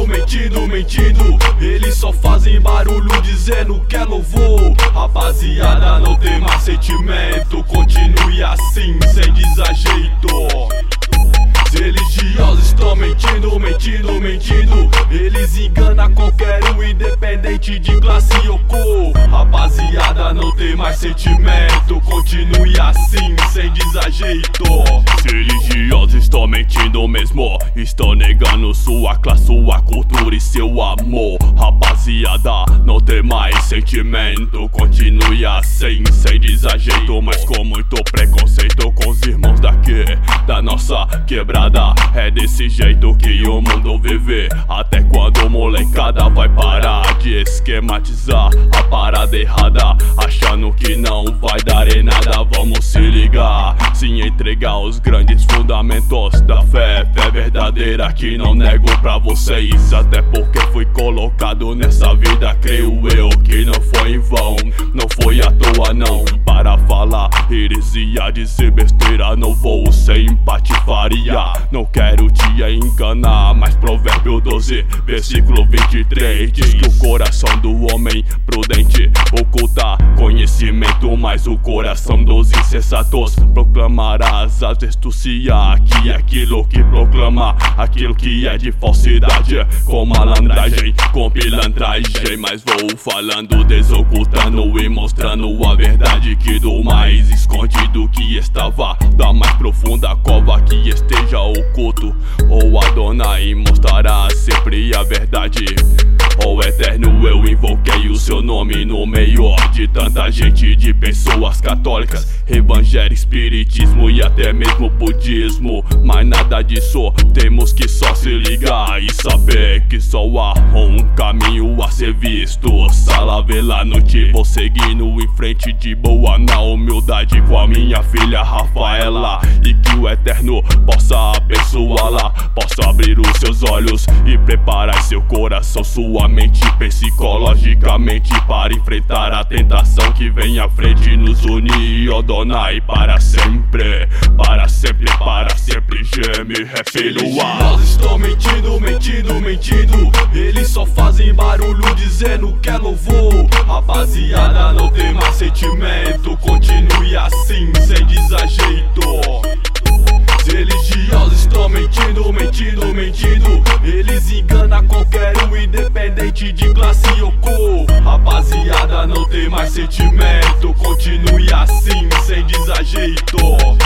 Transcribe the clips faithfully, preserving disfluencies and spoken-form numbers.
mentindo, mentindo, mentindo. Eles só fazem barulho dizendo que é louvor. Rapaziada, não tem mais sentimento. Continue assim, sem desajeito. Religiosos estão mentindo, mentindo, mentindo. Eles enganam qualquer um, independente de classe ou cor. Rapaziada, não tem mais sentimento. Continue assim, sem desajeito. Religiosos estão mentindo mesmo. Estão negando sua classe, sua cultura e seu amor. Rapaziada, não tem mais sentimento. Continue assim, sem desajeito. Mas com muito preconceito com os irmãos daqui, da nossa quebrada. É desse jeito que o mundo vive. Até quando molecada vai parar de esquematizar a parada errada, achando que não vai dar em nada. Vamos se ligar, se entregar os grandes fundamentos da fé. Fé verdadeira que não nego pra vocês. Até porque fui colocado nessa vida, creio eu que não foi em vão. Não foi à toa não, para falar heresia, dizer besteira. Não vou sem patifaria. Não quero te enganar, mas Provérbio doze, versículo vinte e três diz que o coração do homem prudente oculta conhecimento, mas o coração dos insensatos proclamarás a astúcia, que é aquilo que proclama aquilo que é de falsidade, com malandragem, com pilantragem. Mas vou falando, desocultando e mostrando a verdade que do mais escondido que estava, da mais profunda cova que esteja oculto. Ou Adonai mostrará sempre a verdade. Ó Eterno, eu invoquei o seu nome no meio de tanta gente, de pessoas católicas, evangelho, espiritismo e até mesmo budismo. Mas nada disso, temos que só se ligar e saber que só há um caminho a ser visto. Salve lá noite, vou seguindo em frente de boa, na humildade com a minha filha Rafaela. E que o Eterno possa abençoá-la, possa abrir os seus olhos e preparar seu coração, sua mente psicologicamente, para enfrentar a tentação que vem à frente. Nos unir, Adonai, para sempre, para sempre, para sempre. Geme, refiloar. Nós estão mentindo, mentindo, mentindo. Eles só fazem barulho dizendo que é louvor. Rapaziada, não tem mais sentimento. Continue assim, sem desajeito. Religiosos estão mentindo, mentindo, mentindo. Eles enganam qualquer um, independente de classe ou cor. Rapaziada, não tem mais sentimento. Continue assim, sem desajeito.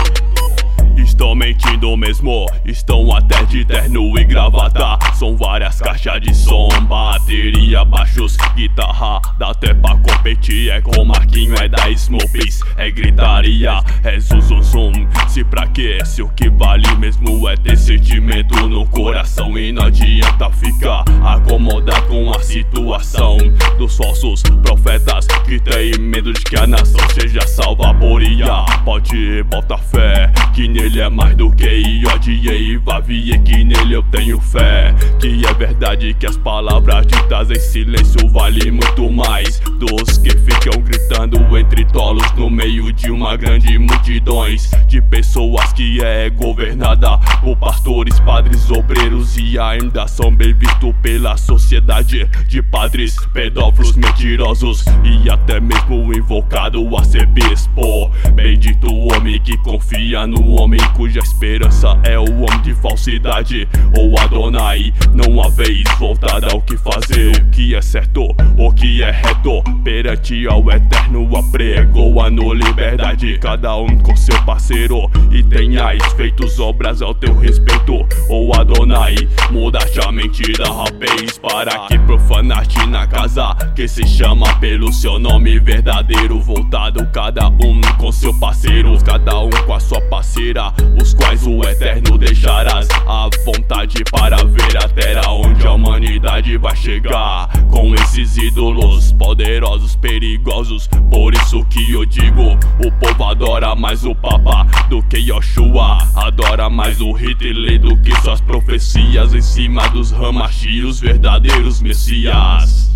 Estão mentindo mesmo, estão até de terno e gravata. São várias caixas de som, bateria, baixos, guitarra. Dá até pra competir, é com Marquinho, é da Smoopies, é gritaria, é zum zum zum. Se pra quê? Se o que vale mesmo é ter sentimento no coração. E não adianta ficar acomodado com a situação dos falsos profetas que tem medo de que a nação seja salva por I A. Pode botar fé que nele é mais do que odiei, vavie, que nele eu tenho fé. Que é verdade que as palavras ditas em silêncio valem muito mais dos que ficam gritando entre tolos no meio de uma grande multidões de pessoas que é governada por pastores, padres, obreiros e ainda são bem vistos pela sociedade de padres, pedófilos, mentirosos e até mesmo invocado a ser bispo. Bendito o homem que confia no homem cuja esperança é o homem de falsidade. Ou Adonai, não há vez voltada ao que fazer, o que é certo, o que é reto, perante ao Eterno apregoa no liberdade, cada um com seu parceiro, e tenhais feitos obras ao teu respeito. Ou Adonai, mudaste a mentira, rapaz, para que profanaste na casa que se chama pelo seu nome verdadeiro, voltado cada um com seu parceiro, cada um com a sua parceira, os quais o Eterno deixarás à vontade para ver até onde a humanidade vai chegar com esses ídolos poderosos, perigosos. Por isso que eu digo, o povo adora mais o Papa do que Yoshua, adora mais o Hitler do que suas profecias em cima dos Hamashi, os verdadeiros messias.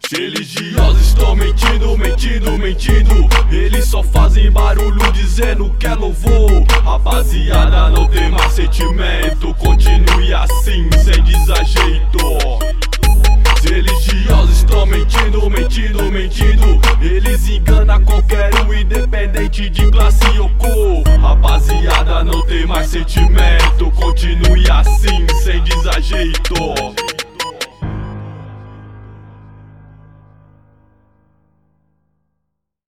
Religiosos estão mentindo, mentindo, mentindo. Eles só fazem barulho dizendo que é louvor. Rapaziada, não tem mais sentimento. Continue assim, sem desajeito. Religiosos estão mentindo, mentindo, mentindo. Eles enganam qualquer um, independente de classe ou cor. Rapaziada, não tem mais sentimento. Continue assim, sem desajeito.